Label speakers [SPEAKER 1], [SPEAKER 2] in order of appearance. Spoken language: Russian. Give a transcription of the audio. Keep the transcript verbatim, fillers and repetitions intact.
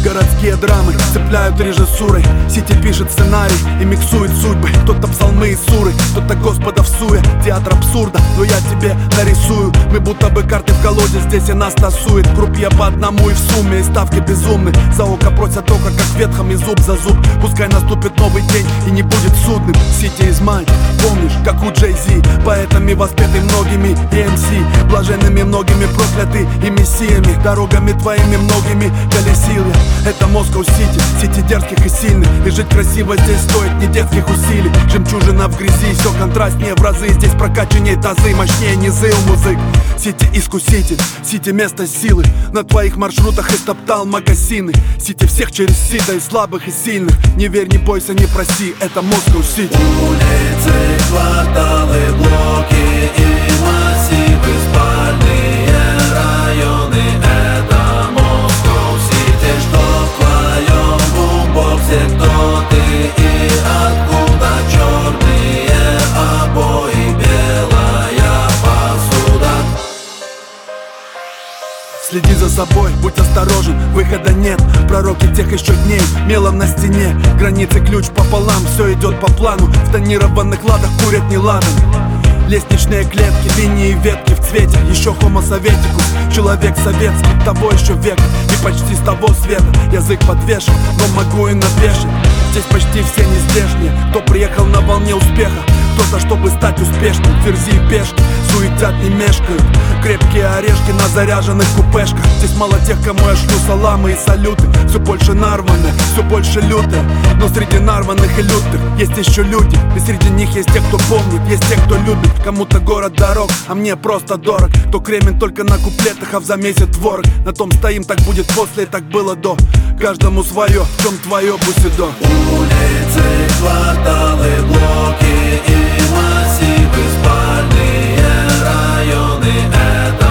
[SPEAKER 1] Городские драмы цепляют режиссурой. Сити пишет сценарий и миксует судьбы. Кто-то псалмы и суры, кто-то Господа в суе. Театр абсурда, но я тебе нарисую. Мы будто бы карты в колоде, здесь и нас тасует. Крупья по одному и в сумме, и ставки безумны. За око просят око, как ветхом, и зуб за зуб. Пускай наступит новый день и не будет судным. Сити из май, помнишь, как у Джей Зи. Поэтами воспеты многими и эм си. Блаженными многими прокляты и мессиями. Дорогами твоими многими колесил я. Это Москва Сити, Сити дерзких и сильных. И жить красиво здесь стоит не детских усилий. Жемчужина в грязи, все контрастнее в разы. Здесь прокачаннее тазы, мощнее низы у музык. Сити искуситель, Сити место силы. На твоих маршрутах истоптал магазины. Сити всех через сито, и слабых, и сильных. Не верь, не бойся, не проси, это Москва Сити.
[SPEAKER 2] Улицы, кварталы, блоки и массивы, спальные районы. Это Москва Сити, что в твоем бумбоксе, кто ты и откуда. Черные обои, белая посуда.
[SPEAKER 1] Следи за собой, будь осторожен, выхода нет. Пророки тех еще дней, мелом на стене. Границы ключ пополам, все идет по плану. В тонированных ладах курят не ладан. Лестничные клетки, линии, ветки в цвете. Еще homo советикус, человек советский. Того еще век и почти с того света. Язык подвешен, но могу и навешать. Здесь почти все не здешние. Кто приехал на волне успеха, кто-то, чтобы стать успешным. Ферзи и пешки суетят, не мешкают. Крепкие орешки на заряженных купешках. Здесь мало тех, кому я шлю саламы и салюты. Все больше нарванных, все больше лютых. Но среди нарванных и лютых есть еще люди. И среди них есть те, кто помнит, есть те, кто любит. Кому-то город дорог, а мне просто дорог. Кто кремен только на куплетах, а в замесе творог. На том стоим, так будет после, и так было до. Каждому свое, в чем твое бусидо.
[SPEAKER 2] Улицы, кварталы, блоки и массивы, спальные районы. Это